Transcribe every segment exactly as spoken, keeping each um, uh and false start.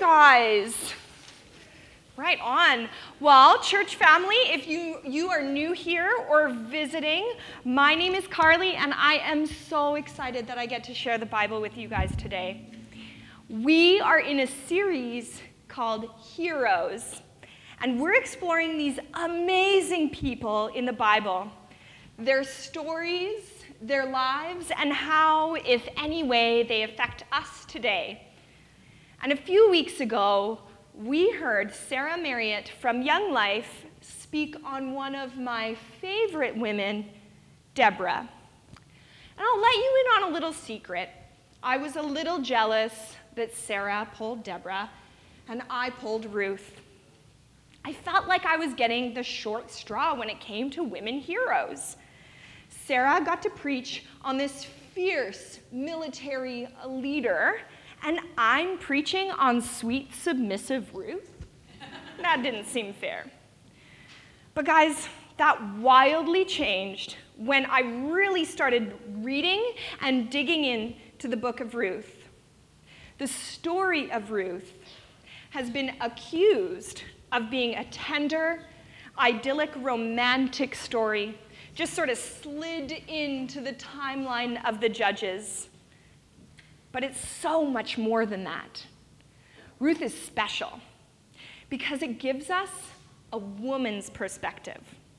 guys. Right on. Well, church family, if you, you are new here or visiting, my name is Carly, and I am so excited that I get to share the Bible with you guys today. We are in a series called Heroes, and we're exploring these amazing people in the Bible, their stories, their lives, and how, if any way, they affect us today. And a few weeks ago, we heard Sarah Marriott from Young Life speak on one of my favorite women, Deborah. And I'll let you in on a little secret. I was a little jealous that Sarah pulled Deborah, and I pulled Ruth. I felt like I was getting the short straw when it came to women heroes. Sarah got to preach on this fierce military leader, and I'm preaching on sweet, submissive Ruth? That didn't seem fair. But guys, that wildly changed when I really started reading and digging into the book of Ruth. The story of Ruth has been accused of being a tender, idyllic, romantic story, just sort of slid into the timeline of the Judges. But it's so much more than that. Ruth is special because it gives us a woman's perspective.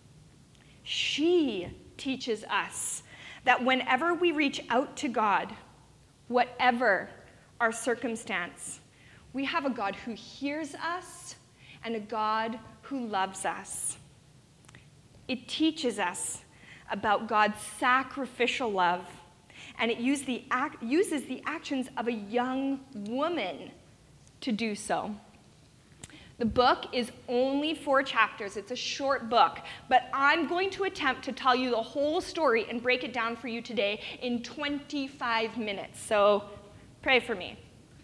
She teaches us that whenever we reach out to God, whatever our circumstance, we have a God who hears us and a God who loves us. It teaches us about God's sacrificial love, and it use the act, uses the actions of a young woman to do so. The book is only four chapters. It's a short book, but I'm going to attempt to tell you the whole story and break it down for you today in twenty-five minutes, so pray for me.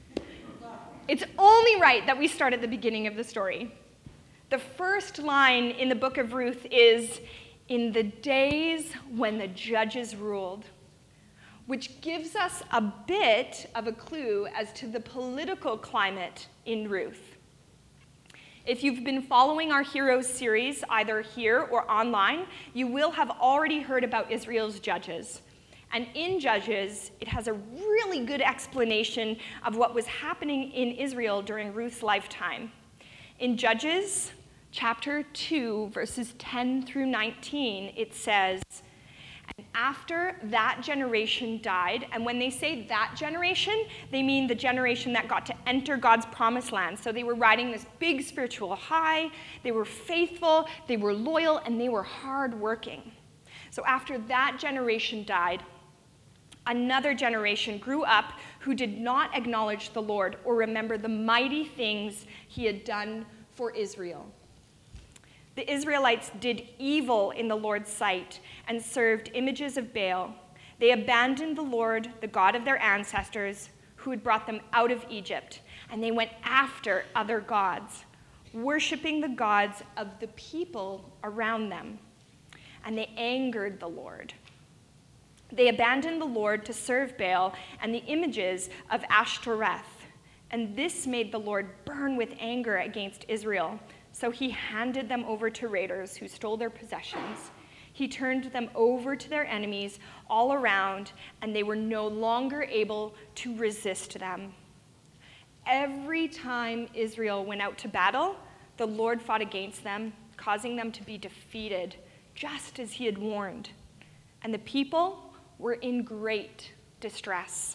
It's only right that we start at the beginning of the story. The first line in the book of Ruth is, "In the days when the judges ruled," which gives us a bit of a clue as to the political climate in Ruth. If you've been following our Heroes series, either here or online, you will have already heard about Israel's judges. And in Judges, it has a really good explanation of what was happening in Israel during Ruth's lifetime. In Judges chapter two, verses ten through nineteen, it says, "And after that generation died," and when they say that generation, they mean the generation that got to enter God's promised land. So they were riding this big spiritual high, they were faithful, they were loyal, and they were hardworking. So after that generation died, another generation grew up who did not acknowledge the Lord or remember the mighty things he had done for Israel. The Israelites did evil in the Lord's sight and served images of Baal. They abandoned the Lord, the God of their ancestors, who had brought them out of Egypt, and they went after other gods, worshiping the gods of the people around them. And they angered the Lord. They abandoned the Lord to serve Baal and the images of Ashtoreth, and this made the Lord burn with anger against Israel. So he handed them over to raiders who stole their possessions. He turned them over to their enemies all around, and they were no longer able to resist them. Every time Israel went out to battle, the Lord fought against them, causing them to be defeated, just as he had warned. And the people were in great distress.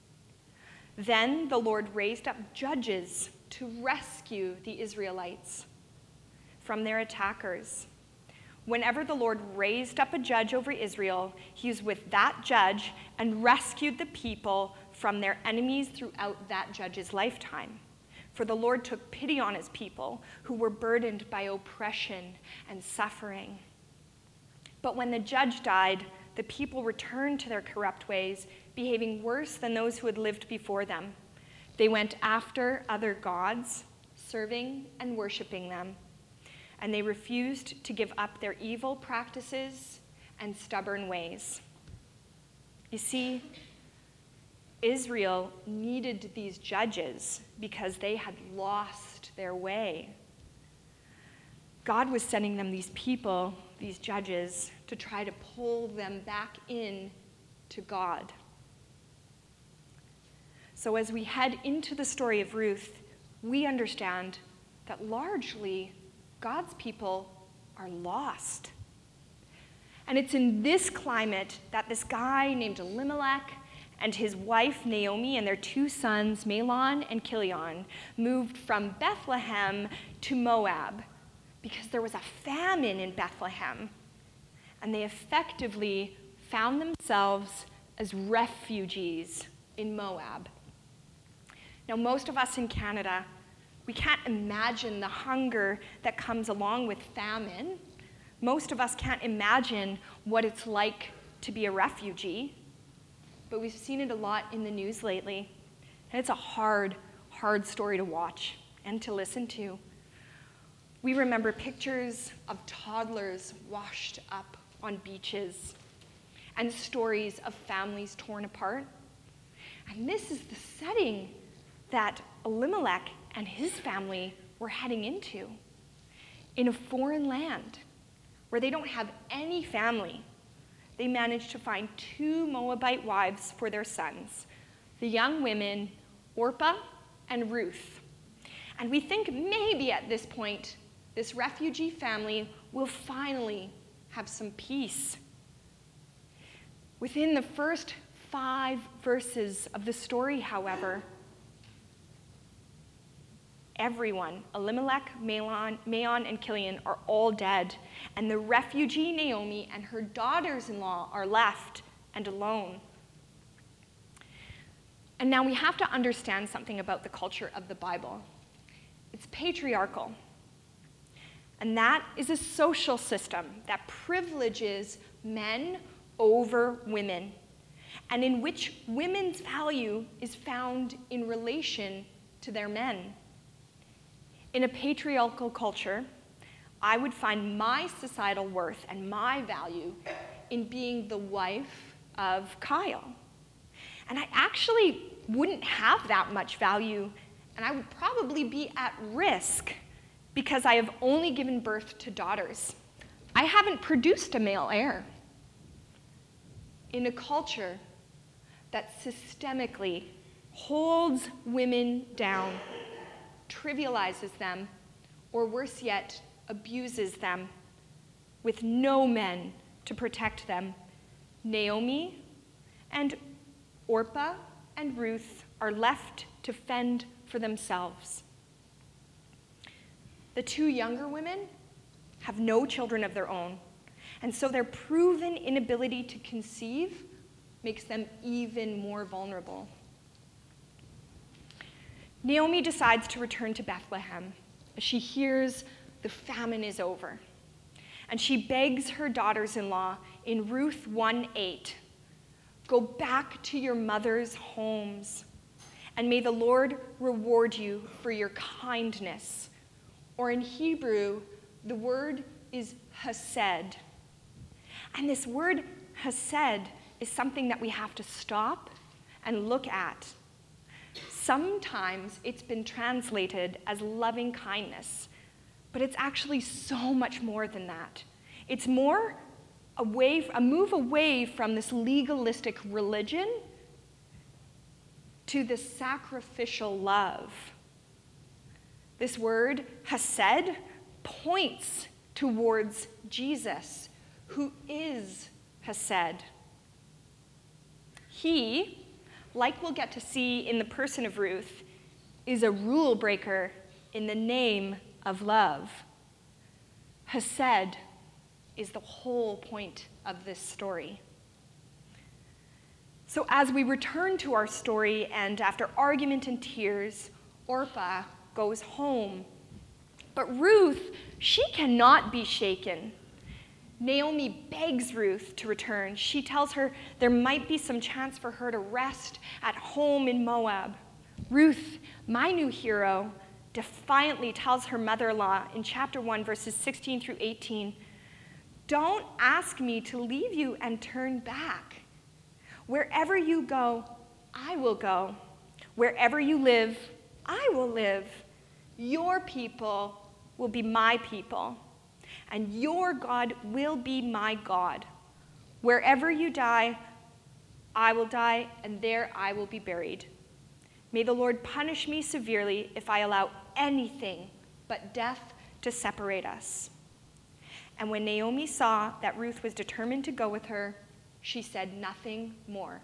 Then the Lord raised up judges to rescue the Israelites from their attackers. Whenever the Lord raised up a judge over Israel, he was with that judge and rescued the people from their enemies throughout that judge's lifetime. For the Lord took pity on his people who were burdened by oppression and suffering. But when the judge died, the people returned to their corrupt ways, behaving worse than those who had lived before them. They went after other gods, serving and worshiping them. And they refused to give up their evil practices and stubborn ways. You see, Israel needed these judges because they had lost their way. God was sending them these people, these judges, to try to pull them back in to God. So as we head into the story of Ruth, we understand that largely God's people are lost. And it's in this climate that this guy named Elimelech and his wife Naomi and their two sons, Mahlon and Chilion, moved from Bethlehem to Moab because there was a famine in Bethlehem. And they effectively found themselves as refugees in Moab. Now, most of us in Canada, we can't imagine the hunger that comes along with famine. Most of us can't imagine what it's like to be a refugee, but we've seen it a lot in the news lately, and it's a hard, hard story to watch and to listen to. We remember pictures of toddlers washed up on beaches and stories of families torn apart. And this is the setting that Elimelech and his family were heading into, in a foreign land where they don't have any family. They managed to find two Moabite wives for their sons, the young women Orpah and Ruth. And we think maybe at this point, this refugee family will finally have some peace. Within the first five verses of the story, however, everyone, Elimelech, Mahlon, Mahlon, and Chilion, are all dead, and the refugee Naomi and her daughters-in-law are left and alone. And now we have to understand something about the culture of the Bible. It's patriarchal, and that is a social system that privileges men over women, and in which women's value is found in relation to their men. In a patriarchal culture, I would find my societal worth and my value in being the wife of Kyle. And I actually wouldn't have that much value, and I would probably be at risk because I have only given birth to daughters. I haven't produced a male heir. In a culture that systemically holds women down, trivializes them, or worse yet, abuses them, with no men to protect them, Naomi and Orpah and Ruth are left to fend for themselves. The two younger women have no children of their own, and so their proven inability to conceive makes them even more vulnerable. Naomi decides to return to Bethlehem as she hears the famine is over. And she begs her daughters-in-law in Ruth one eight, "Go back to your mother's homes, and may the Lord reward you for your kindness." Or in Hebrew, the word is hesed. And this word hesed is something that we have to stop and look at. Sometimes it's been translated as loving kindness, but it's actually so much more than that. It's more away, a move away from this legalistic religion to the sacrificial love. This word, hesed, points towards Jesus, who is hesed. He, like we'll get to see in the person of Ruth, is a rule breaker in the name of love. Hesed is the whole point of this story. So as we return to our story, and after argument and tears, Orpah goes home. But Ruth, she cannot be shaken. Naomi begs Ruth to return. She tells her there might be some chance for her to rest at home in Moab. Ruth, my new hero, defiantly tells her mother-in-law in chapter one, verses sixteen through eighteen, "Don't ask me to leave you and turn back. Wherever you go, I will go. Wherever you live, I will live. Your people will be my people, and your God will be my God. Wherever you die, I will die, and there I will be buried. May the Lord punish me severely if I allow anything but death to separate us." And when Naomi saw that Ruth was determined to go with her, she said nothing more.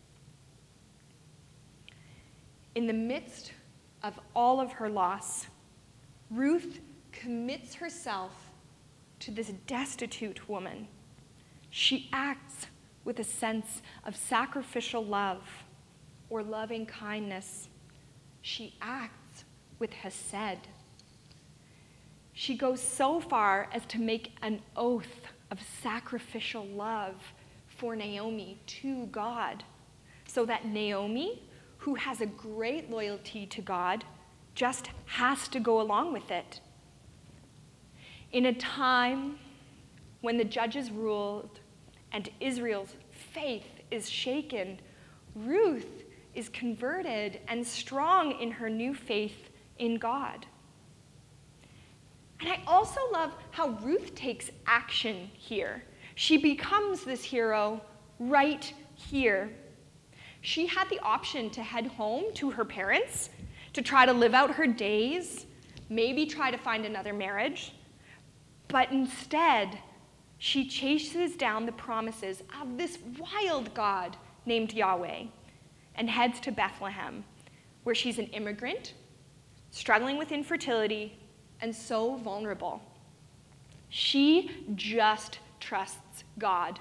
In the midst of all of her loss, Ruth commits herself to this destitute woman. She acts with a sense of sacrificial love or loving kindness. She acts with hesed. She goes so far as to make an oath of sacrificial love for Naomi to God, so that Naomi, who has a great loyalty to God, just has to go along with it. In a time when the judges ruled and Israel's faith is shaken, Ruth is converted and strong in her new faith in God. And I also love how Ruth takes action here. She becomes this hero right here. She had the option to head home to her parents, to try to live out her days, maybe try to find another marriage. But instead, she chases down the promises of this wild God named Yahweh and heads to Bethlehem, where she's an immigrant, struggling with infertility, and so vulnerable. She just trusts God.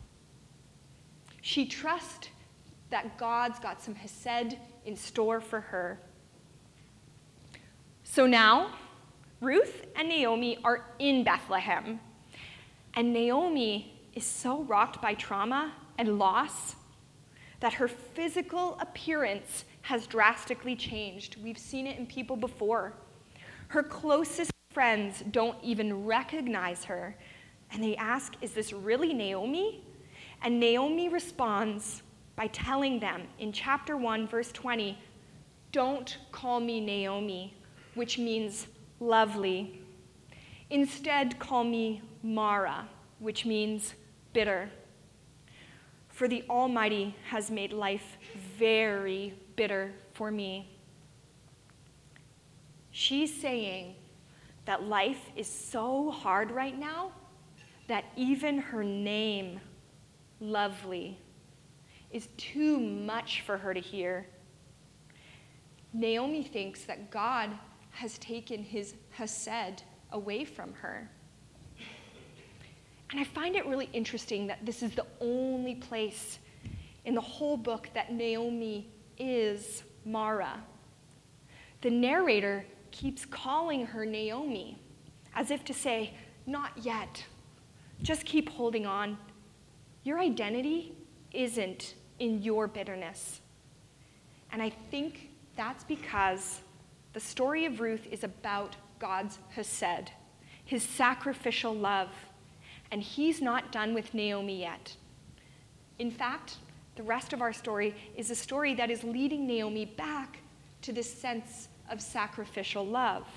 She trusts that God's got some hesed in store for her. So now, Ruth and Naomi are in Bethlehem. And Naomi is so rocked by trauma and loss that her physical appearance has drastically changed. We've seen it in people before. Her closest friends don't even recognize her. And they ask, "Is this really Naomi?" And Naomi responds by telling them in chapter one, verse twenty, "Don't call me Naomi," which means lovely. "Instead, call me Mara," which means bitter. "For the Almighty has made life very bitter for me." She's saying that life is so hard right now that even her name, lovely, is too much for her to hear. Naomi thinks that God has taken his hesed away from her. And I find it really interesting that this is the only place in the whole book that Naomi is Mara. The narrator keeps calling her Naomi, as if to say, "Not yet. Just keep holding on. Your identity isn't in your bitterness." And I think that's because the story of Ruth is about God's hesed, his sacrificial love, and he's not done with Naomi yet. In fact, the rest of our story is a story that is leading Naomi back to this sense of sacrificial love.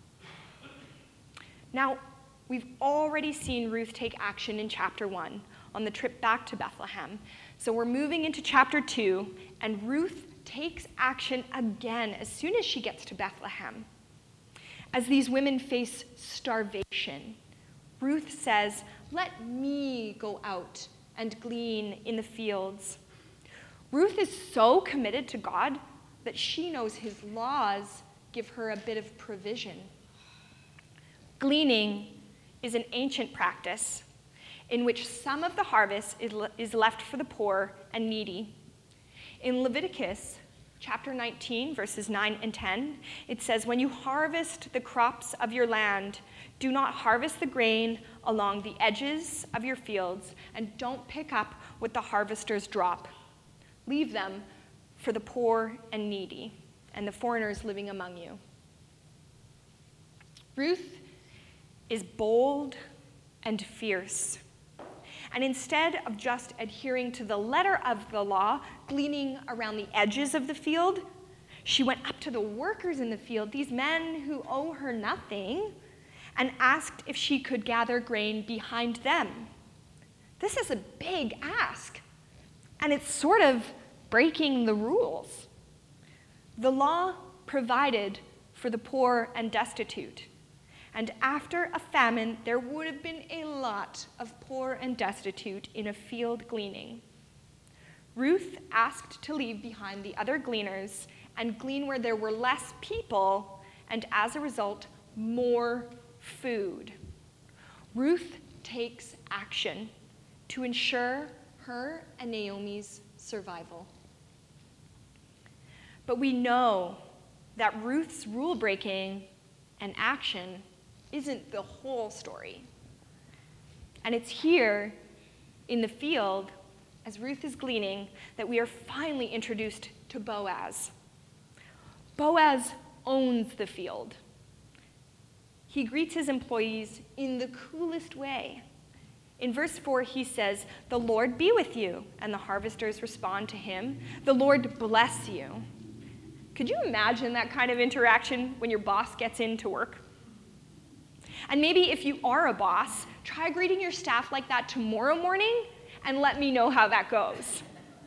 Now, we've already seen Ruth take action in chapter one on the trip back to Bethlehem. So we're moving into chapter two, and Ruth takes action again as soon as she gets to Bethlehem. As these women face starvation, Ruth says, "Let me go out and glean in the fields." Ruth is so committed to God that she knows his laws give her a bit of provision. Gleaning is an ancient practice in which some of the harvest is left for the poor and needy. In Leviticus chapter nineteen, verses nine and ten, it says, "When you harvest the crops of your land, do not harvest the grain along the edges of your fields, and don't pick up what the harvesters drop. Leave them for the poor and needy and the foreigners living among you." Ruth is bold and fierce. And instead of just adhering to the letter of the law, gleaning around the edges of the field, she went up to the workers in the field, these men who owe her nothing, and asked if she could gather grain behind them. This is a big ask, and it's sort of breaking the rules. The law provided for the poor and destitute, and after a famine, there would have been a lot of poor and destitute in a field gleaning. Ruth asked to leave behind the other gleaners and glean where there were less people, and as a result, more food. Ruth takes action to ensure her and Naomi's survival. But we know that Ruth's rule-breaking and action isn't the whole story. And it's here in the field, as Ruth is gleaning, that we are finally introduced to Boaz. Boaz owns the field. He greets his employees in the coolest way. In verse four, he says, "The Lord be with you." And the harvesters respond to him, "The Lord bless you." Could you imagine that kind of interaction when your boss gets into work? And maybe if you are a boss, try greeting your staff like that tomorrow morning and let me know how that goes.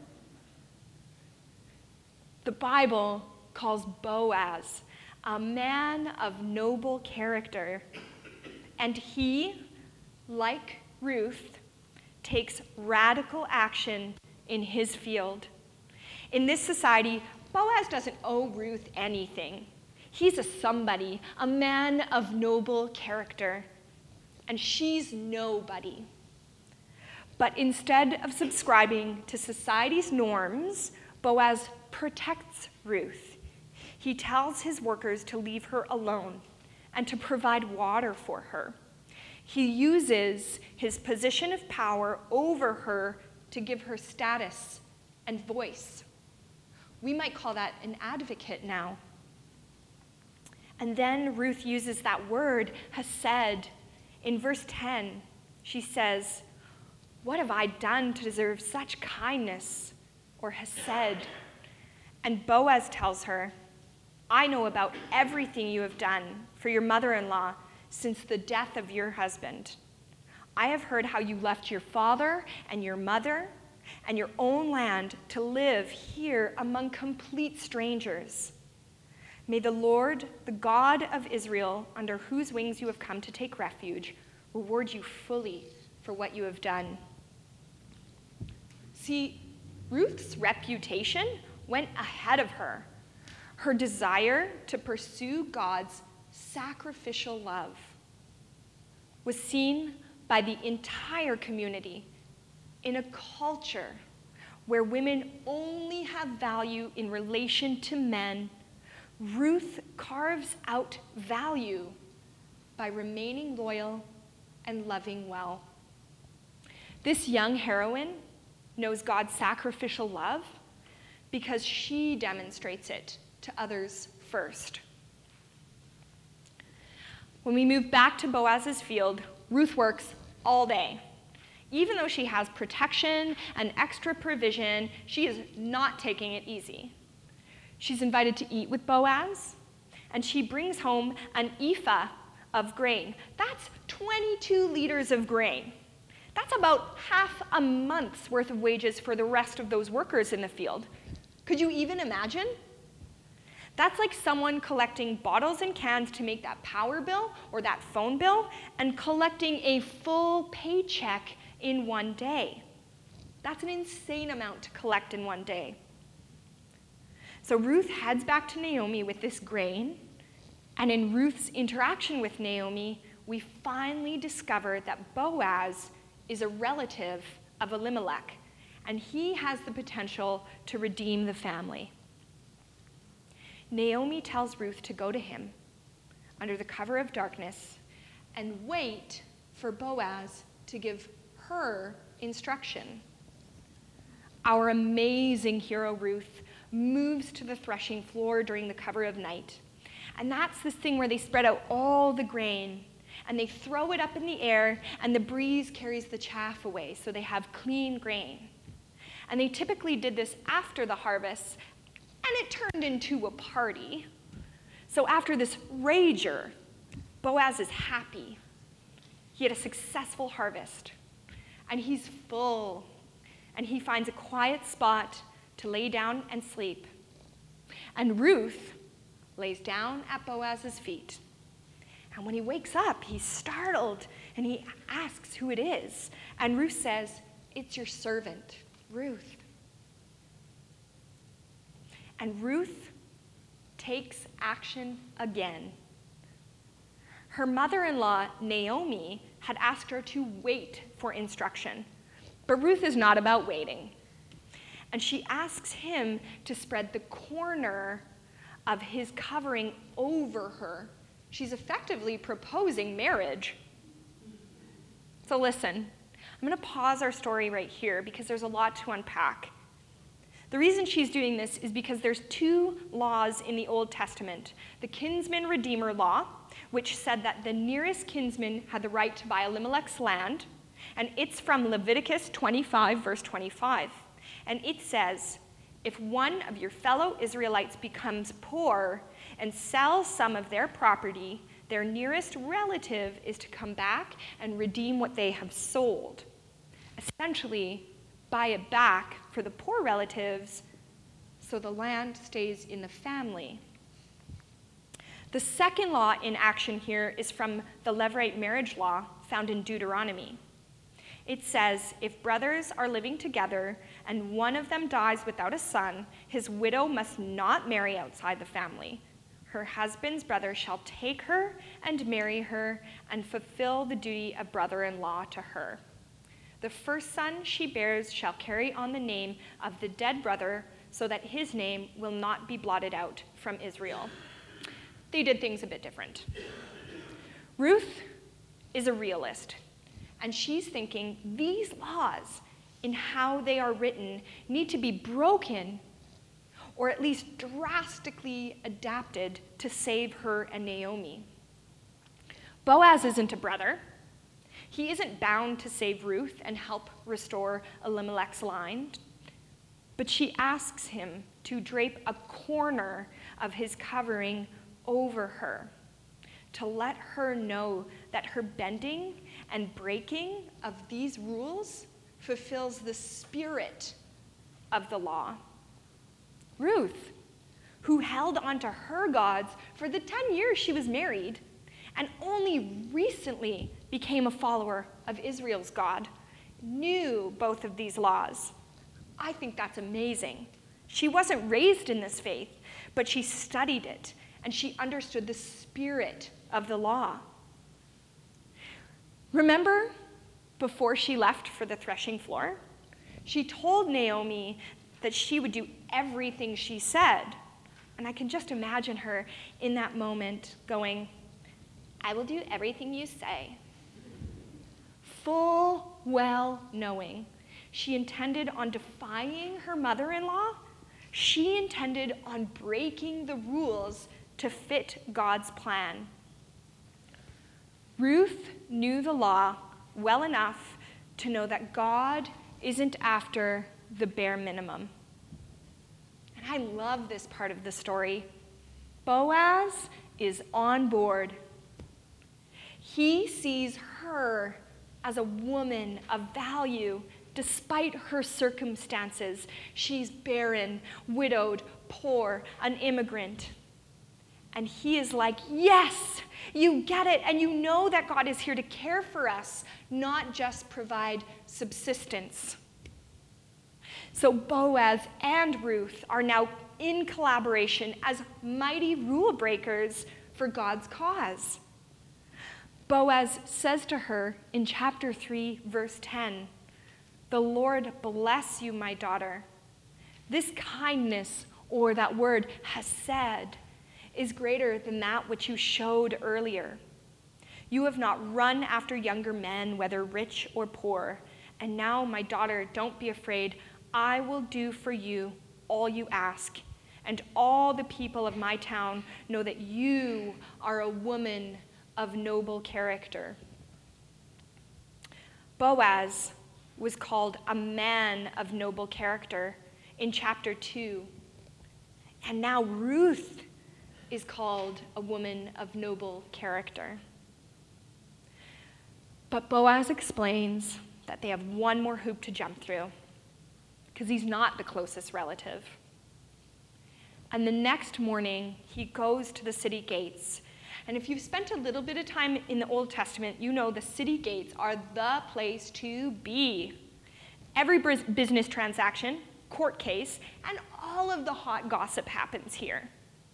The Bible calls Boaz a man of noble character, and he, like Ruth, takes radical action in his field. In this society, Boaz doesn't owe Ruth anything. He's a somebody, a man of noble character, and she's nobody. But instead of subscribing to society's norms, Boaz protects Ruth. He tells his workers to leave her alone and to provide water for her. He uses his position of power over her to give her status and voice. We might call that an advocate now. And then Ruth uses that word, hesed. In verse ten, she says, "What have I done to deserve such kindness?" or hesed. And Boaz tells her, "I know about everything you have done for your mother-in-law since the death of your husband. I have heard how you left your father and your mother and your own land to live here among complete strangers. May the Lord, the God of Israel, under whose wings you have come to take refuge, reward you fully for what you have done." See, Ruth's reputation went ahead of her. Her desire to pursue God's sacrificial love was seen by the entire community in a culture where women only have value in relation to men. Ruth carves out value by remaining loyal and loving well. This young heroine knows God's sacrificial love because she demonstrates it to others first. When we move back to Boaz's field, Ruth works all day. Even though she has protection and extra provision, she is not taking it easy. She's invited to eat with Boaz, and she brings home an ephah of grain. That's twenty-two liters of grain. That's about half a month's worth of wages for the rest of those workers in the field. Could you even imagine? That's like someone collecting bottles and cans to make that power bill or that phone bill and collecting a full paycheck in one day. That's an insane amount to collect in one day. So Ruth heads back to Naomi with this grain, and in Ruth's interaction with Naomi, we finally discover that Boaz is a relative of Elimelech, and he has the potential to redeem the family. Naomi tells Ruth to go to him under the cover of darkness and wait for Boaz to give her instruction. Our amazing hero Ruth moves to the threshing floor during the cover of night. And that's this thing where they spread out all the grain. and they throw it up in the air, and the breeze carries the chaff away, so they have clean grain. And they typically did this after the harvest, and it turned into a party. So after this rager, Boaz is happy. He had a successful harvest, and he's full, and he finds a quiet spot to lay down and sleep. And Ruth lays down at Boaz's feet. And when he wakes up, he's startled, and he asks who it is. And Ruth says, "It's your servant, Ruth." And Ruth takes action again. Her mother-in-law, Naomi, had asked her to wait for instruction. But Ruth is not about waiting. And she asks him to spread the corner of his covering over her. She's effectively proposing marriage. So listen, I'm going to pause our story right here because there's a lot to unpack. The reason she's doing this is because there's two laws in the Old Testament. The kinsman redeemer law, which said that the nearest kinsman had the right to buy Elimelech's land, and it's from Leviticus twenty-five, verse twenty-five. And it says, if one of your fellow Israelites becomes poor and sells some of their property, their nearest relative is to come back and redeem what they have sold. Essentially, buy it back for the poor relatives so the land stays in the family. The second law in action here is from the Levirate marriage law found in Deuteronomy. It says, if brothers are living together and one of them dies without a son, his widow must not marry outside the family. Her husband's brother shall take her and marry her and fulfill the duty of brother-in-law to her. The first son she bears shall carry on the name of the dead brother so that his name will not be blotted out from Israel. They did things a bit different. Ruth is a realist, and she's thinking these laws in how they are written need to be broken or at least drastically adapted to save her and Naomi. Boaz isn't a brother. He isn't bound to save Ruth and help restore Elimelech's line, but she asks him to drape a corner of his covering over her, to let her know that her bending and breaking of these rules fulfills the spirit of the law. Ruth, who held on to her gods for the ten years she was married, and only recently became a follower of Israel's God, knew both of these laws. I think that's amazing. She wasn't raised in this faith, but she studied it, and she understood the spirit of the law. Remember, before she left for the threshing floor, she told Naomi that she would do everything she said. And I can just imagine her in that moment going, I will do everything you say. Full well knowing she intended on defying her mother-in-law, she intended on breaking the rules to fit God's plan. Ruth knew the law well enough to know that God isn't after the bare minimum. And I love this part of the story. Boaz is on board. He sees her as a woman of value despite her circumstances. She's barren, widowed, poor, an immigrant. And he is like, yes, you get it. And you know that God is here to care for us, not just provide subsistence. So Boaz and Ruth are now in collaboration as mighty rule breakers for God's cause. Boaz says to her in chapter three, verse ten, the Lord bless you, my daughter. This kindness, or that word hesed, is greater than that which you showed earlier. You have not run after younger men, whether rich or poor. And now, my daughter, don't be afraid. I will do for you all you ask. And all the people of my town know that you are a woman of noble character. Boaz was called a man of noble character in chapter two. And now Ruth is called a woman of noble character. But Boaz explains that they have one more hoop to jump through, because he's not the closest relative. And the next morning, he goes to the city gates. And if you've spent a little bit of time in the Old Testament, you know the city gates are the place to be. Every business transaction, court case, and all of the hot gossip happens here.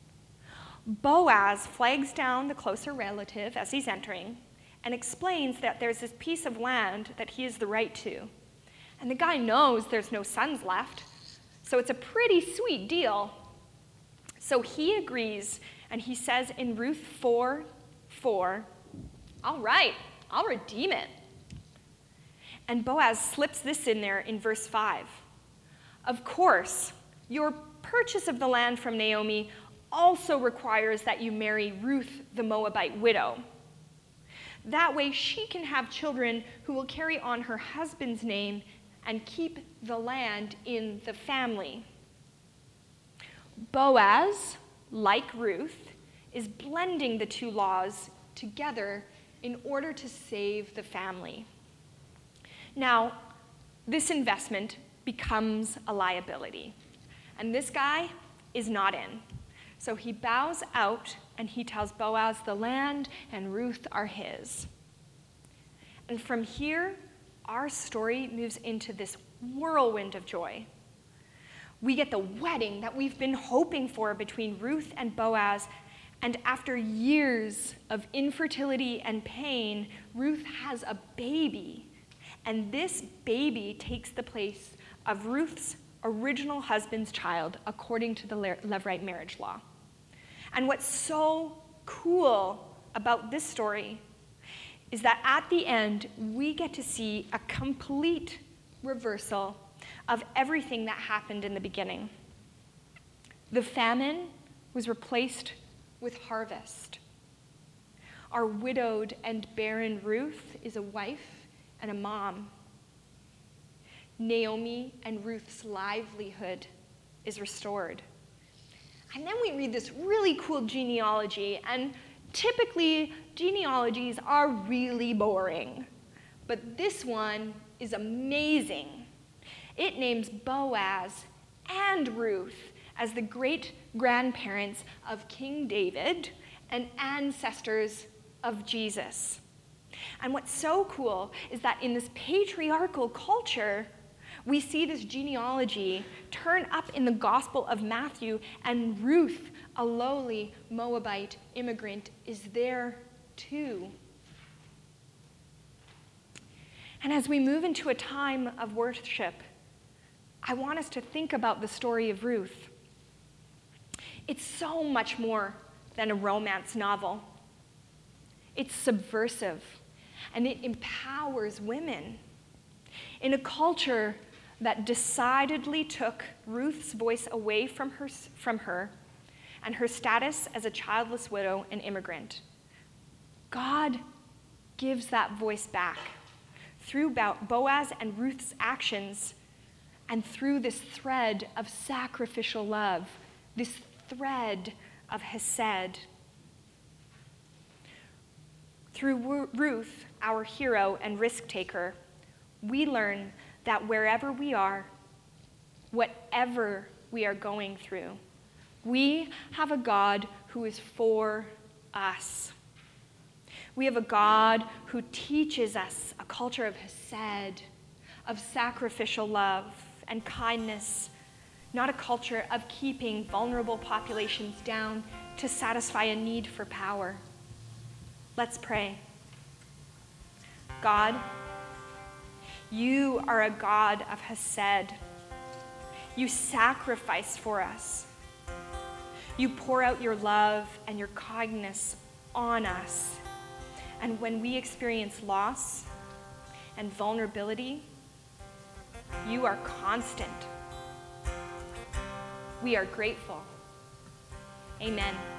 Boaz flags down the closer relative as he's entering and explains that there's this piece of land that he has the right to. And the guy knows there's no sons left, so it's a pretty sweet deal. So he agrees, and he says in Ruth four four, all right, I'll redeem it. And Boaz slips this in there in verse five. Of course, your purchase of the land from Naomi also requires that you marry Ruth, the Moabite widow. That way she can have children who will carry on her husband's name and keep the land in the family. Boaz, like Ruth, is blending the two laws together in order to save the family. Now, this investment becomes a liability, and this guy is not in. So he bows out and he tells Boaz the land and Ruth are his. And from here, our story moves into this whirlwind of joy. We get the wedding that we've been hoping for between Ruth and Boaz, and after years of infertility and pain, Ruth has a baby. And this baby takes the place of Ruth's original husband's child, according to the Levirate marriage law. And what's so cool about this story is that at the end, we get to see a complete reversal of everything that happened in the beginning. The famine was replaced with harvest. Our widowed and barren Ruth is a wife and a mom. Naomi and Ruth's livelihood is restored. And then we read this really cool genealogy, and typically genealogies are really boring. But this one is amazing. It names Boaz and Ruth as the great-grandparents of King David and ancestors of Jesus. And what's so cool is that in this patriarchal culture, we see this genealogy turn up in the Gospel of Matthew, and Ruth, a lowly Moabite immigrant, is there too. And as we move into a time of worship, I want us to think about the story of Ruth. It's so much more than a romance novel. It's subversive, and it empowers women. In a culture that decidedly took Ruth's voice away from her, from her and her status as a childless widow and immigrant, God gives that voice back through Boaz and Ruth's actions and through this thread of sacrificial love, this thread of hesed. Through Ruth, our hero and risk taker, we learn that wherever we are, whatever we are going through, we have a God who is for us. We have a God who teaches us a culture of hesed, of sacrificial love and kindness, not a culture of keeping vulnerable populations down to satisfy a need for power. Let's pray. God, you are a God of hesed. You sacrifice for us. You pour out your love and your kindness on us. And when we experience loss and vulnerability, you are constant. We are grateful. Amen.